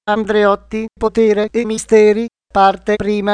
Andreotti, potere e misteri, parte prima.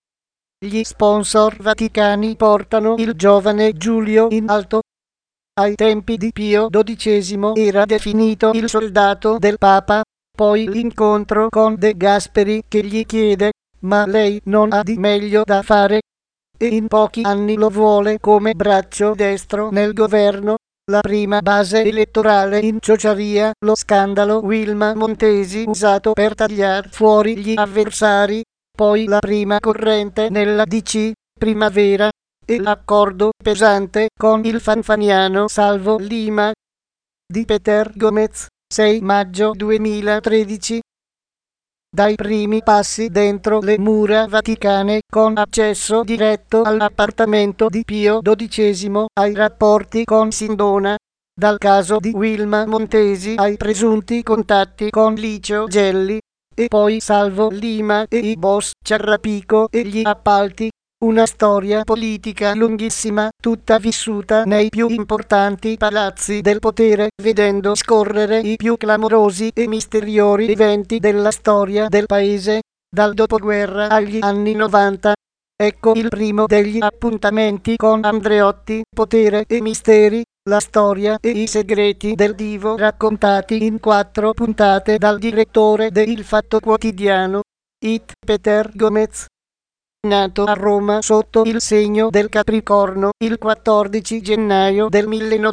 Gli sponsor vaticani portano il giovane Giulio in alto. Ai tempi di Pio XII era definito il soldato del Papa, poi l'incontro con De Gasperi che gli chiede: ma lei non ha di meglio da fare? E in pochi anni lo vuole come braccio destro nel governo. La prima base elettorale in Ciociaria, lo scandalo Wilma Montesi usato per tagliare fuori gli avversari, poi la prima corrente nella DC, Primavera, e l'accordo pesante con il fanfaniano Salvo Lima. Di Peter Gomez, 6 maggio 2013. Dai primi passi dentro le mura vaticane con accesso diretto all'appartamento di Pio XII ai rapporti con Sindona, dal caso di Wilma Montesi ai presunti contatti con Licio Gelli, e poi Salvo Lima e i boss Ciarrapico e gli appalti. Una storia politica lunghissima, tutta vissuta nei più importanti palazzi del potere, vedendo scorrere i più clamorosi e misteriosi eventi della storia del paese, dal dopoguerra agli anni 90. Ecco il primo degli appuntamenti con Andreotti, potere e misteri, la storia e i segreti del divo raccontati in 4 puntate dal direttore de Il Fatto Quotidiano, It Peter Gomez. Nato a Roma sotto il segno del Capricorno il 14 gennaio del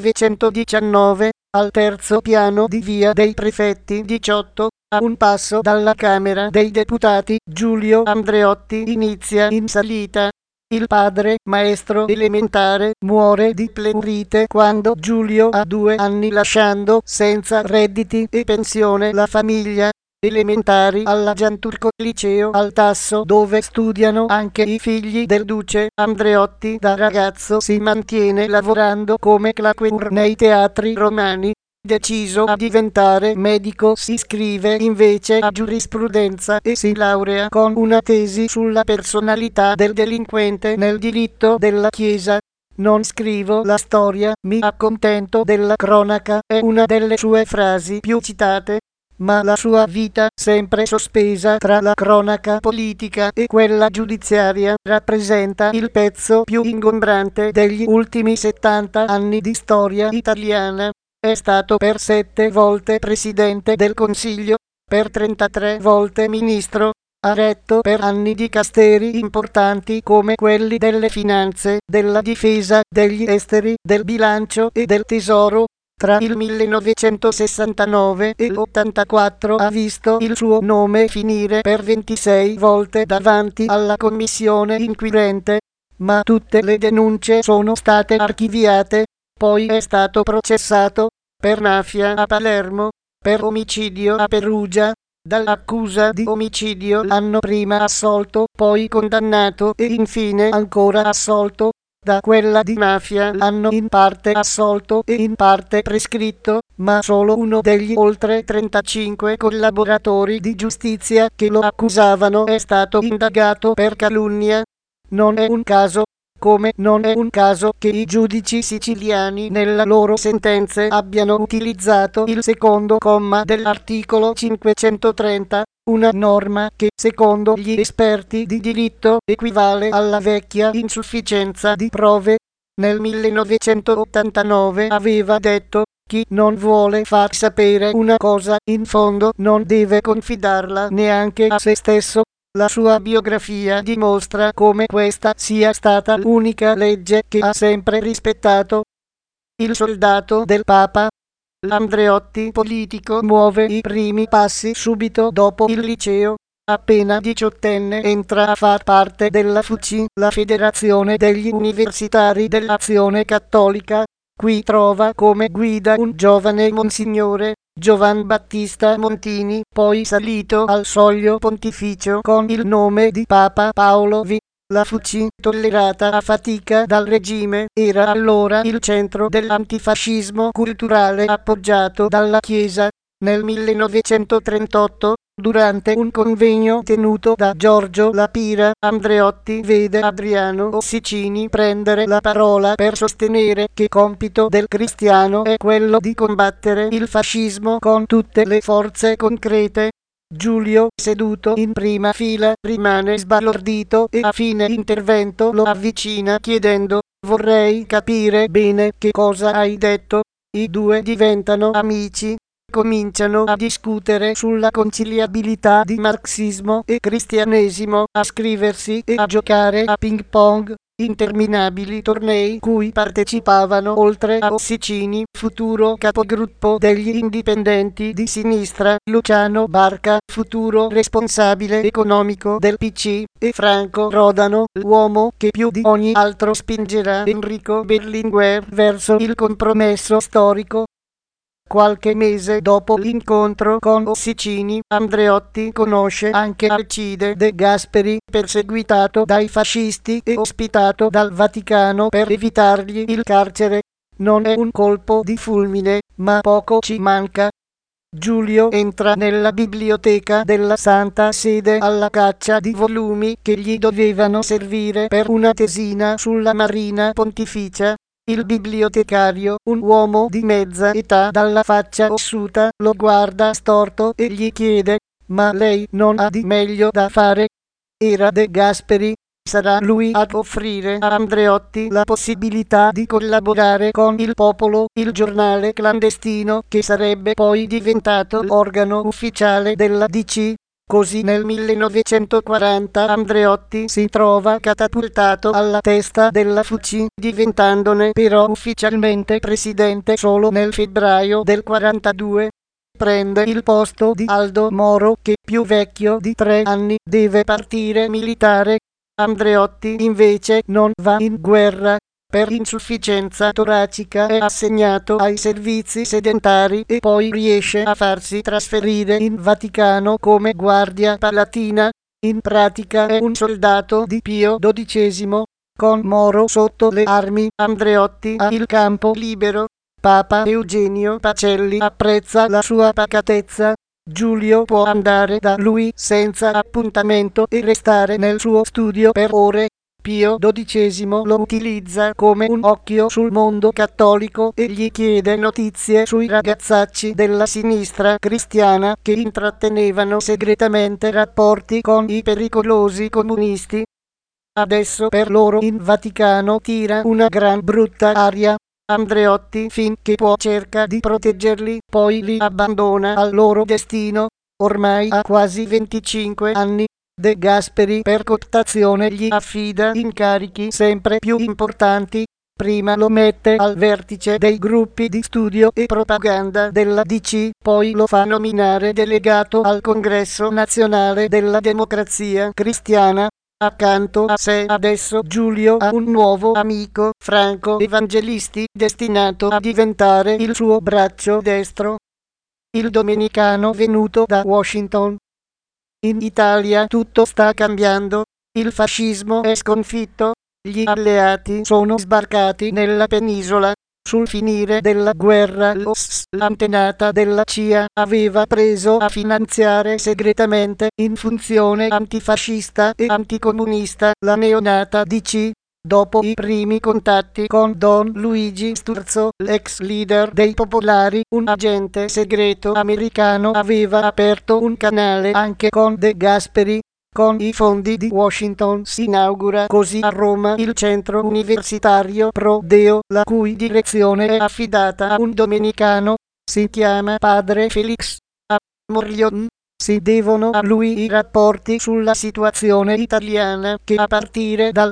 1919, al terzo piano di Via dei Prefetti 18, a un passo dalla Camera dei Deputati, Giulio Andreotti inizia in salita. Il padre, maestro elementare, muore di pleurite quando Giulio ha 2 anni, lasciando senza redditi e pensione la famiglia. Elementari alla Gianturco, liceo al Tasso, dove studiano anche i figli del duce. Andreotti da ragazzo si mantiene lavorando come claqueur nei teatri romani. Deciso a diventare medico, si iscrive invece a giurisprudenza e si laurea con una tesi sulla personalità del delinquente nel diritto della Chiesa. Non scrivo la storia, mi accontento della cronaca, è una delle sue frasi più citate. Ma la sua vita, sempre sospesa tra la cronaca politica e quella giudiziaria, rappresenta il pezzo più ingombrante degli ultimi 70 anni di storia italiana. È stato per 7 volte Presidente del Consiglio, per 33 volte Ministro, ha retto per anni dicasteri importanti come quelli delle Finanze, della Difesa, degli Esteri, del Bilancio e del Tesoro. Tra il 1969 e l'84 ha visto il suo nome finire per 26 volte davanti alla commissione inquirente, ma tutte le denunce sono state archiviate. Poi è stato processato per mafia a Palermo, per omicidio a Perugia. Dall'accusa di omicidio l'anno prima assolto, poi condannato e infine ancora assolto. Da quella di mafia l'hanno in parte assolto e in parte prescritto, ma solo uno degli oltre 35 collaboratori di giustizia che lo accusavano è stato indagato per calunnia. Non è un caso, come non è un caso che i giudici siciliani nelle loro sentenze abbiano utilizzato il secondo comma dell'articolo 530, una norma che, secondo gli esperti di diritto, equivale alla vecchia insufficienza di prove. Nel 1989 aveva detto: chi non vuole far sapere una cosa, in fondo non deve confidarla neanche a se stesso. La sua biografia dimostra come questa sia stata l'unica legge che ha sempre rispettato. Il soldato del Papa. L'Andreotti politico muove i primi passi subito dopo il liceo. Appena diciottenne entra a far parte della FUCI, la Federazione degli Universitari dell'Azione Cattolica. Qui trova come guida un giovane Monsignore Giovan Battista Montini, poi salito al soglio pontificio con il nome di Papa Paolo V. La FUCI, tollerata a fatica dal regime, era allora il centro dell'antifascismo culturale appoggiato dalla Chiesa. Nel 1938, durante un convegno tenuto da Giorgio La Pira, Andreotti vede Adriano Ossicini prendere la parola per sostenere che compito del cristiano è quello di combattere il fascismo con tutte le forze concrete. Giulio, seduto in prima fila, rimane sbalordito e a fine intervento lo avvicina chiedendo: vorrei capire bene che cosa hai detto. I due diventano amici. Cominciano a discutere sulla conciliabilità di marxismo e cristianesimo, a scriversi e a giocare a ping pong. Interminabili tornei cui partecipavano, oltre a Ossicini, futuro capogruppo degli indipendenti di sinistra, Luciano Barca, futuro responsabile economico del PC, e Franco Rodano, l'uomo che più di ogni altro spingerà Enrico Berlinguer verso il compromesso storico. Qualche mese dopo l'incontro con Ossicini, Andreotti conosce anche Alcide De Gasperi, perseguitato dai fascisti e ospitato dal Vaticano per evitargli il carcere. Non è un colpo di fulmine, ma poco ci manca. Giulio entra nella biblioteca della Santa Sede alla caccia di volumi che gli dovevano servire per una tesina sulla Marina Pontificia. Il bibliotecario, un uomo di mezza età dalla faccia ossuta, lo guarda storto e gli chiede: ma lei non ha di meglio da fare? Era De Gasperi. Sarà lui ad offrire a Andreotti la possibilità di collaborare con Il Popolo, il giornale clandestino che sarebbe poi diventato l'organo ufficiale della DC. Così nel 1940 Andreotti si trova catapultato alla testa della FC, diventandone però ufficialmente presidente solo nel febbraio del 42. Prende il posto di Aldo Moro, che, più vecchio di 3 anni, deve partire militare. Andreotti invece non va in guerra. Per insufficienza toracica è assegnato ai servizi sedentari e poi riesce a farsi trasferire in Vaticano come guardia palatina. In pratica è un soldato di Pio XII. Con Moro sotto le armi, Andreotti ha il campo libero. Papa Eugenio Pacelli apprezza la sua pacatezza. Giulio può andare da lui senza appuntamento e restare nel suo studio per ore. Pio XII lo utilizza come un occhio sul mondo cattolico e gli chiede notizie sui ragazzacci della sinistra cristiana che intrattenevano segretamente rapporti con i pericolosi comunisti. Adesso per loro in Vaticano tira una gran brutta aria. Andreotti, finché può, cerca di proteggerli, poi li abbandona al loro destino. Ormai ha quasi 25 anni. De Gasperi per cooptazione gli affida incarichi sempre più importanti. Prima lo mette al vertice dei gruppi di studio e propaganda della DC, poi lo fa nominare delegato al Congresso Nazionale della Democrazia Cristiana. Accanto a sé adesso Giulio ha un nuovo amico, Franco Evangelisti, destinato a diventare il suo braccio destro. Il domenicano venuto da Washington. In Italia tutto sta cambiando. Il fascismo è sconfitto. Gli alleati sono sbarcati nella penisola. Sul finire della guerra l'antenata della CIA aveva preso a finanziare segretamente, in funzione antifascista e anticomunista, la neonata DC. Dopo i primi contatti con Don Luigi Sturzo, l'ex leader dei Popolari, un agente segreto americano aveva aperto un canale anche con De Gasperi. Con i fondi di Washington si inaugura così a Roma il centro universitario Pro Deo, la cui direzione è affidata a un domenicano. Si chiama Padre Felix. A Morlion si devono a lui i rapporti sulla situazione italiana che a partire dal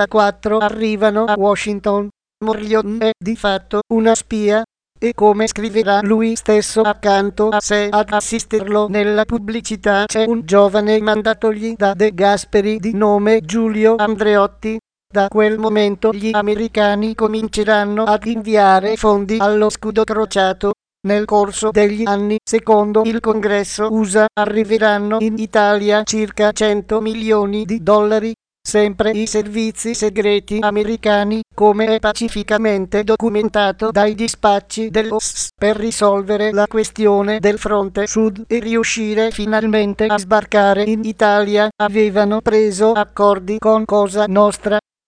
44 arrivano a Washington. Morlion è di fatto una spia. E come scriverà lui stesso, accanto a sé ad assisterlo nella pubblicità c'è un giovane mandatogli da De Gasperi di nome Giulio Andreotti. Da quel momento gli americani cominceranno ad inviare fondi allo scudo crociato. Nel corso degli anni, secondo il Congresso USA, arriveranno in Italia circa 100 milioni di dollari. Sempre i servizi segreti americani, come è pacificamente documentato dai dispacci dell'OSS, per risolvere la questione del fronte sud e riuscire finalmente a sbarcare in Italia, avevano preso accordi con Cosa Nostra.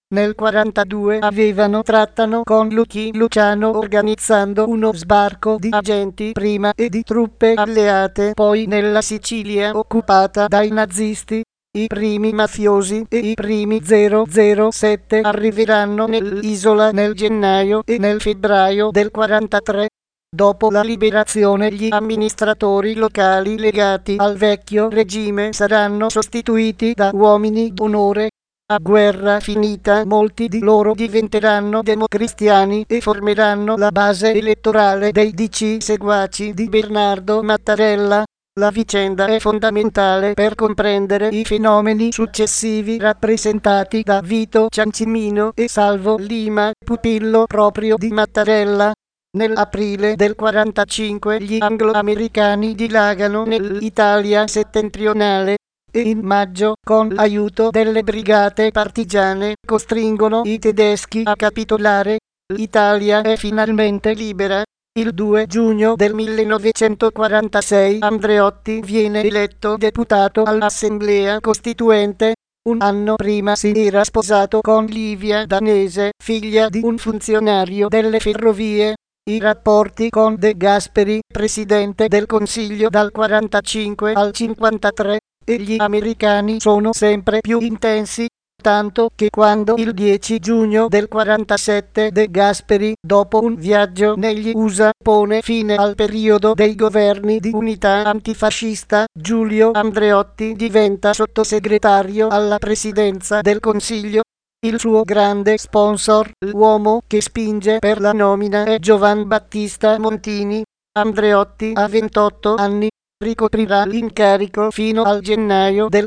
Nel 42 trattano con Lucky Luciano organizzando uno sbarco di agenti prima e di truppe alleate poi nella Sicilia occupata dai nazisti. I primi mafiosi e i primi 007 arriveranno nell'isola nel gennaio e nel febbraio del 43. Dopo la liberazione gli amministratori locali legati al vecchio regime saranno sostituiti da uomini d'onore. A guerra finita molti di loro diventeranno democristiani e formeranno la base elettorale dei DC seguaci di Bernardo Mattarella. La vicenda è fondamentale per comprendere i fenomeni successivi rappresentati da Vito Ciancimino e Salvo Lima, pupillo proprio di Mattarella. Nell'aprile del 45 gli anglo-americani dilagano nell'Italia settentrionale e in maggio, con l'aiuto delle brigate partigiane, costringono i tedeschi a capitolare. L'Italia è finalmente libera. Il 2 giugno del 1946 Andreotti viene eletto deputato all'Assemblea Costituente. Un anno prima si era sposato con Livia Danese, figlia di un funzionario delle ferrovie. I rapporti con De Gasperi, presidente del Consiglio dal 45 al 53, e gli americani sono sempre più intensi, tanto che quando il 10 giugno del 47 De Gasperi, dopo un viaggio negli USA, pone fine al periodo dei governi di unità antifascista, Giulio Andreotti diventa sottosegretario alla presidenza del Consiglio. Il suo grande sponsor, l'uomo che spinge per la nomina, è Giovan Battista Montini. Andreotti ha 28 anni. Ricoprirà l'incarico fino al gennaio del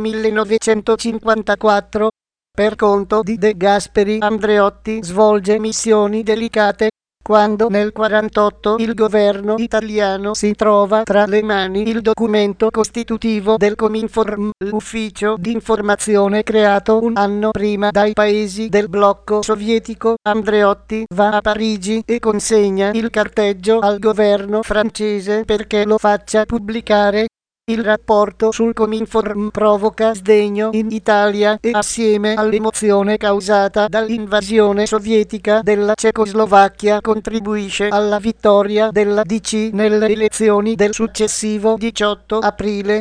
1954. Per conto di De Gasperi, Andreotti svolge missioni delicate. Quando nel 48 il governo italiano si trova tra le mani il documento costitutivo del Cominform, l'ufficio di informazione creato un anno prima dai paesi del blocco sovietico, Andreotti va a Parigi e consegna il carteggio al governo francese perché lo faccia pubblicare. Il rapporto sul Cominform provoca sdegno in Italia e assieme all'emozione causata dall'invasione sovietica della Cecoslovacchia contribuisce alla vittoria della DC nelle elezioni del successivo 18 aprile.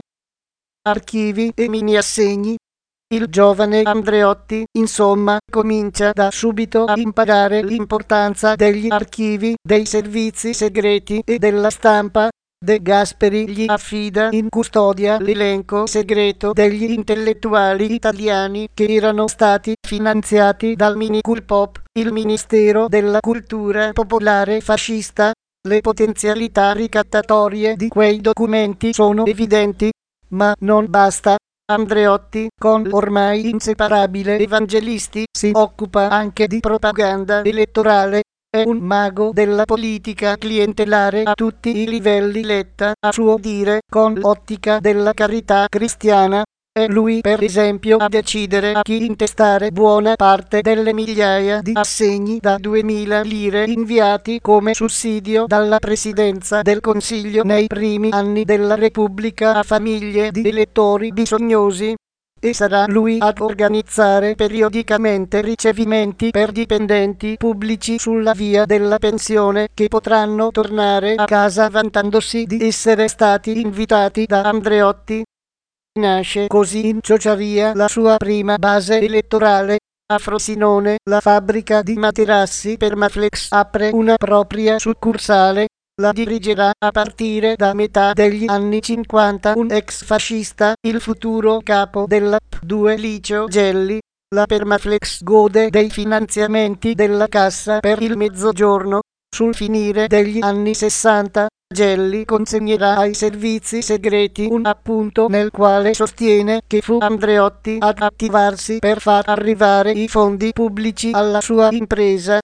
Archivi e mini-assegni. Il giovane Andreotti, insomma, comincia da subito a imparare l'importanza degli archivi, dei servizi segreti e della stampa. De Gasperi gli affida in custodia l'elenco segreto degli intellettuali italiani che erano stati finanziati dal Miniculpop, il Ministero della Cultura Popolare fascista. Le potenzialità ricattatorie di quei documenti sono evidenti, ma non basta. Andreotti, con l'ormai inseparabile Evangelisti, si occupa anche di propaganda elettorale. È un mago della politica clientelare a tutti i livelli, letta, a suo dire, con l'ottica della carità cristiana. È lui, per esempio, a decidere a chi intestare buona parte delle migliaia di assegni da 2000 lire inviati come sussidio dalla Presidenza del Consiglio nei primi anni della Repubblica a famiglie di elettori bisognosi. E sarà lui ad organizzare periodicamente ricevimenti per dipendenti pubblici sulla via della pensione che potranno tornare a casa vantandosi di essere stati invitati da Andreotti. Nasce così in Ciociaria la sua prima base elettorale. A Frosinone la fabbrica di materassi Permaflex apre una propria succursale. La dirigerà a partire da metà degli anni 50 un ex fascista, il futuro capo della P2 Licio Gelli. La Permaflex gode dei finanziamenti della Cassa per il Mezzogiorno. Sul finire degli anni 60, Gelli consegnerà ai servizi segreti un appunto nel quale sostiene che fu Andreotti ad attivarsi per far arrivare i fondi pubblici alla sua impresa.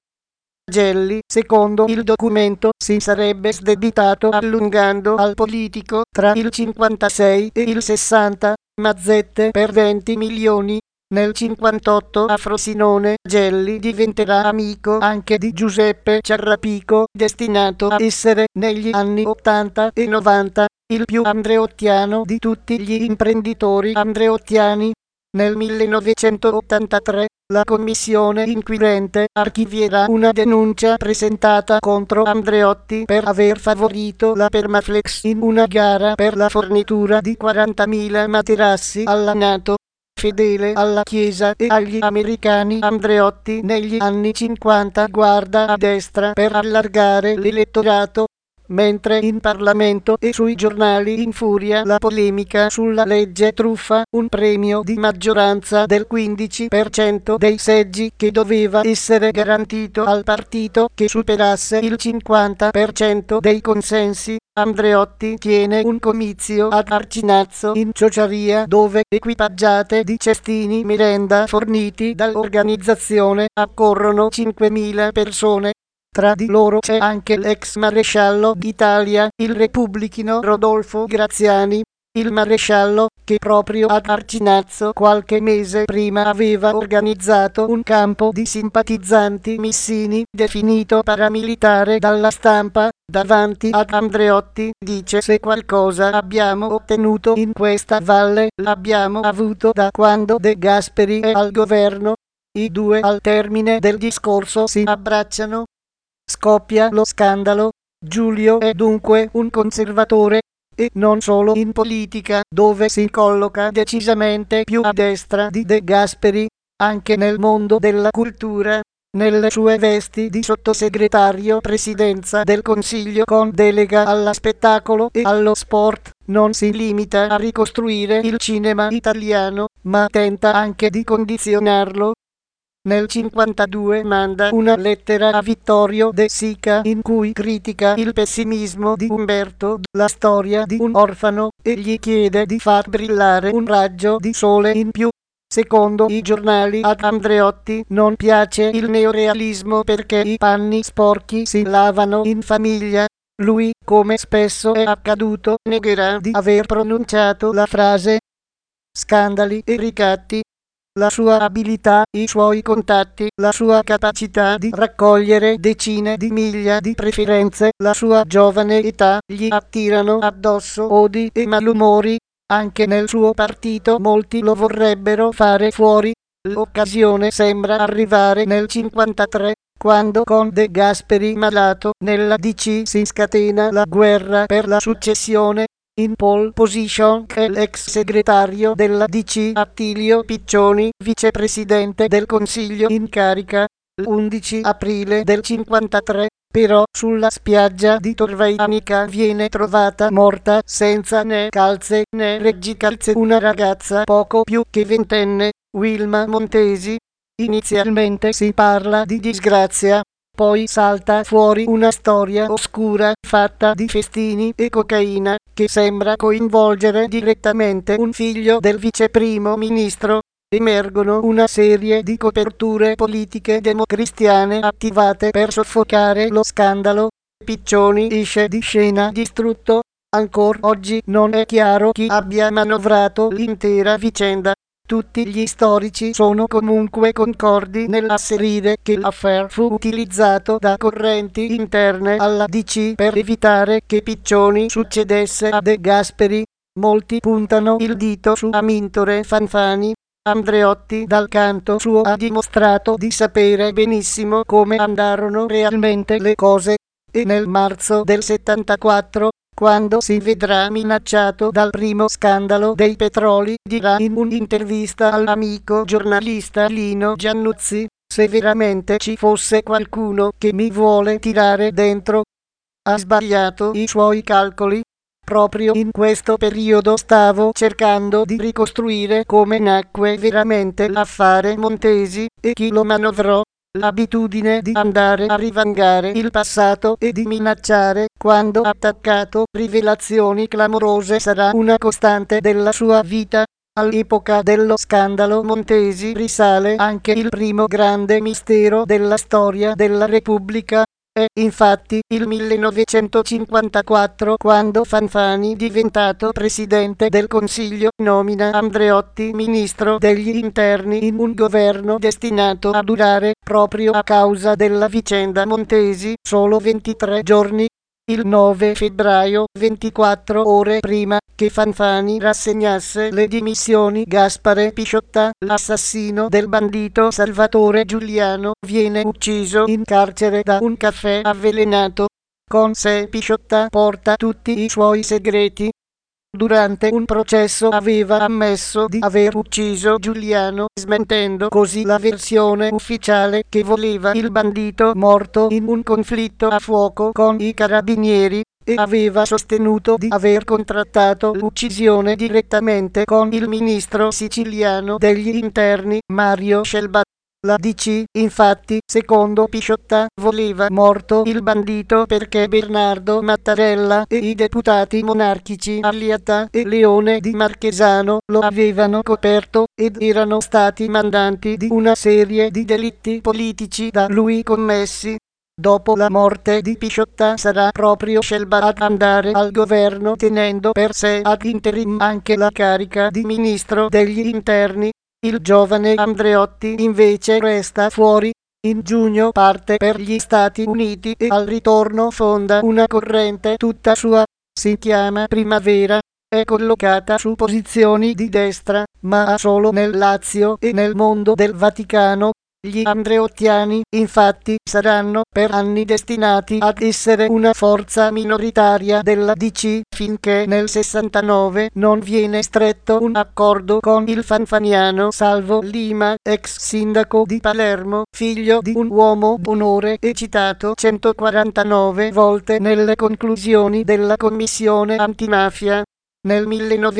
Gelli, secondo il documento, si sarebbe sdebitato allungando al politico tra il 56 e il 60 mazzette per 20 milioni. Nel 58 a Frosinone Gelli diventerà amico anche di Giuseppe Ciarrapico, destinato a essere negli anni 80 e 90 il più andreottiano di tutti gli imprenditori andreottiani. Nel 1983 la commissione inquirente archivierà una denuncia presentata contro Andreotti per aver favorito la Permaflex in una gara per la fornitura di 40.000 materassi alla NATO. Fedele alla Chiesa e agli americani, Andreotti negli anni 50 guarda a destra per allargare l'elettorato, mentre in Parlamento e sui giornali infuria la polemica sulla legge truffa, un premio di maggioranza del 15% dei seggi che doveva essere garantito al partito che superasse il 50% dei consensi. Andreotti tiene un comizio ad Arcinazzo in Ciociaria dove, equipaggiate di cestini merenda forniti dall'organizzazione, accorrono 5.000 persone. Tra di loro c'è anche l'ex maresciallo d'Italia, il repubblichino Rodolfo Graziani. Il maresciallo, che proprio ad Arcinazzo qualche mese prima aveva organizzato un campo di simpatizzanti missini, definito paramilitare dalla stampa, davanti ad Andreotti, dice: se qualcosa abbiamo ottenuto in questa valle, l'abbiamo avuto da quando De Gasperi è al governo. I due al termine del discorso si abbracciano. Scoppia lo scandalo. Giulio è dunque un conservatore, e non solo in politica, dove si colloca decisamente più a destra di De Gasperi, anche nel mondo della cultura. Nelle sue vesti di sottosegretario Presidenza del Consiglio con delega allo spettacolo e allo sport, non si limita a ricostruire il cinema italiano, ma tenta anche di condizionarlo. Nel 1952 manda una lettera a Vittorio De Sica in cui critica il pessimismo di Umberto, la storia di un orfano, e gli chiede di far brillare un raggio di sole in più. Secondo i giornali ad Andreotti non piace il neorealismo perché i panni sporchi si lavano in famiglia. Lui, come spesso è accaduto, negherà di aver pronunciato la frase. Scandali e ricatti. La sua abilità, i suoi contatti, la sua capacità di raccogliere decine di miglia di preferenze, la sua giovane età gli attirano addosso odi e malumori. Anche nel suo partito molti lo vorrebbero fare fuori. L'occasione sembra arrivare nel 1953, quando con De Gasperi malato nella DC si scatena la guerra per la successione. In pole position è l'ex segretario della DC Attilio Piccioni, vicepresidente del Consiglio in carica. L'11 aprile del 1953, però, sulla spiaggia di Torvaianica viene trovata morta senza né calze né reggicalze una ragazza poco più che ventenne, Wilma Montesi. Inizialmente si parla di disgrazia. Poi salta fuori una storia oscura fatta di festini e cocaina che sembra coinvolgere direttamente un figlio del viceprimo ministro. Emergono una serie di coperture politiche democristiane attivate per soffocare lo scandalo. Piccioni esce di scena distrutto. Ancora oggi non è chiaro chi abbia manovrato l'intera vicenda. Tutti gli storici sono comunque concordi nell'asserire che l'affair fu utilizzato da correnti interne alla DC per evitare che Piccioni succedesse a De Gasperi. Molti puntano il dito su Amintore Fanfani. Andreotti dal canto suo ha dimostrato di sapere benissimo come andarono realmente le cose, e nel marzo del 74, quando si vedrà minacciato dal primo scandalo dei petroli, dirà in un'intervista all'amico giornalista Lino Giannuzzi: se veramente ci fosse qualcuno che mi vuole tirare dentro, ha sbagliato i suoi calcoli. Proprio in questo periodo stavo cercando di ricostruire come nacque veramente l'affare Montesi e chi lo manovrò. L'abitudine di andare a rivangare il passato e di minacciare, quando attaccato, rivelazioni clamorose sarà una costante della sua vita. All'epoca dello scandalo Montesi risale anche il primo grande mistero della storia della Repubblica. È infatti il 1954 quando Fanfani, diventato Presidente del Consiglio, nomina Andreotti Ministro degli Interni in un governo destinato a durare, proprio a causa della vicenda Montesi, solo 23 giorni. Il 9 febbraio, 24 ore prima che Fanfani rassegnasse le dimissioni, Gaspare Pisciotta, l'assassino del bandito Salvatore Giuliano, viene ucciso in carcere da un caffè avvelenato. Con sé Pisciotta porta tutti i suoi segreti. Durante un processo aveva ammesso di aver ucciso Giuliano, smentendo così la versione ufficiale che voleva il bandito morto in un conflitto a fuoco con i carabinieri, e aveva sostenuto di aver contrattato l'uccisione direttamente con il ministro siciliano degli interni, Mario Scelba. La DC, infatti, secondo Pisciotta, voleva morto il bandito perché Bernardo Mattarella e i deputati monarchici Alliata e Leone di Marchesano lo avevano coperto ed erano stati mandanti di una serie di delitti politici da lui commessi. Dopo la morte di Pisciotta sarà proprio Scelba ad andare al governo, tenendo per sé ad interim anche la carica di ministro degli interni. Il giovane Andreotti invece resta fuori. In giugno parte per gli Stati Uniti e al ritorno fonda una corrente tutta sua. Si chiama Primavera. È collocata su posizioni di destra, ma solo nel Lazio e nel mondo del Vaticano. Gli andreottiani, infatti, saranno per anni destinati ad essere una forza minoritaria della DC, finché nel 69 non viene stretto un accordo con il fanfaniano Salvo Lima, ex sindaco di Palermo, figlio di un uomo d'onore e citato 149 volte nelle conclusioni della commissione antimafia. Nel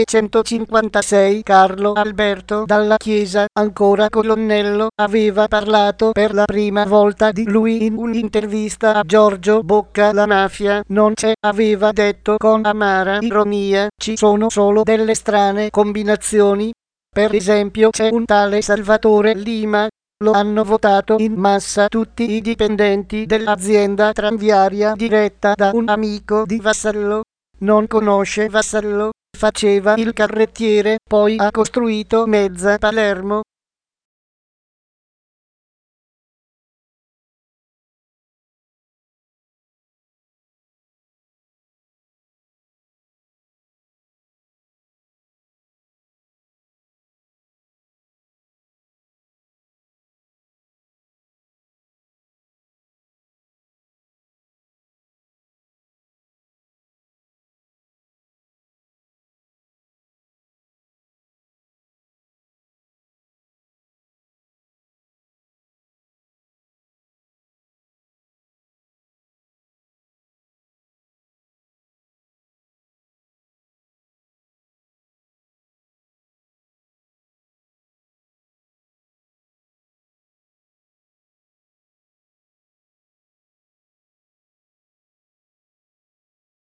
1956 Carlo Alberto Dalla Chiesa, ancora colonnello, aveva parlato per la prima volta di lui in un'intervista a Giorgio Bocca. La mafia non c'è, aveva detto con amara ironia, ci sono solo delle strane combinazioni. Per esempio c'è un tale Salvatore Lima. Lo hanno votato in massa tutti i dipendenti dell'azienda tranviaria diretta da un amico di Vassallo. Non conosce Vassallo, faceva il carrettiere, poi ha costruito mezza Palermo.